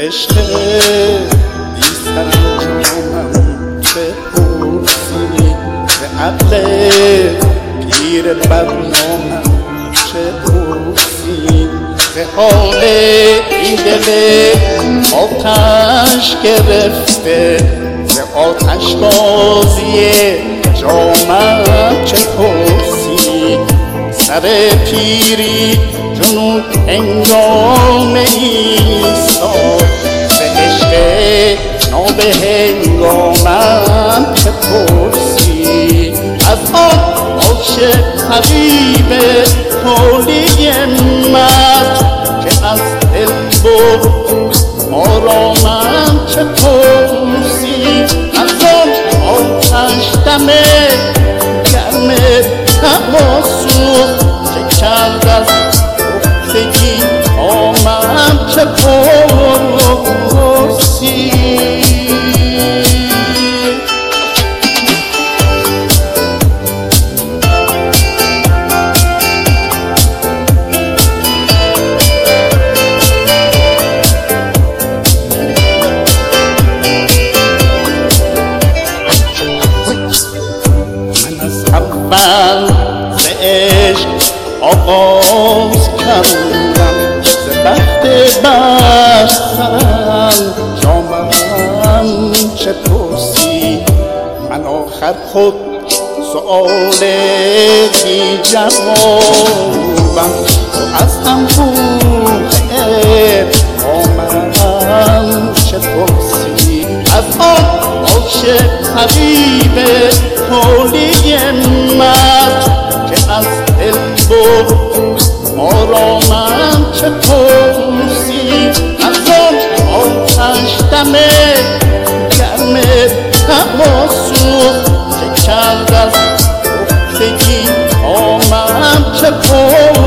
عشق بی سرانجامم بپرسی، به عقل پیر بدنامم چه پرسی، به حال این دل آتش گرفته، به آتش بازی جامم چه پرسی. سر پیری جنون هنگام ایستاد، به عشق نابهنگامم چه پرسی. از آن عاشق حبیب حالی من که از دل برد آرامم چه پرسی. از آن آتش دم گرم تماسو که کرد از گفتگی آمم چه پرسی. ز عشق آغاز کردم، ز بخت بستم جامم چه پرسی. من آخر خود سؤال بی جوابم، تو از انبوه آمم چه پرسی. از آن عاشق حبیب حالی من که از دل برد آرامم چه پرسی. از آن آتش دم گرم تماسو که کرد از گفتگی آمم چه پرسی.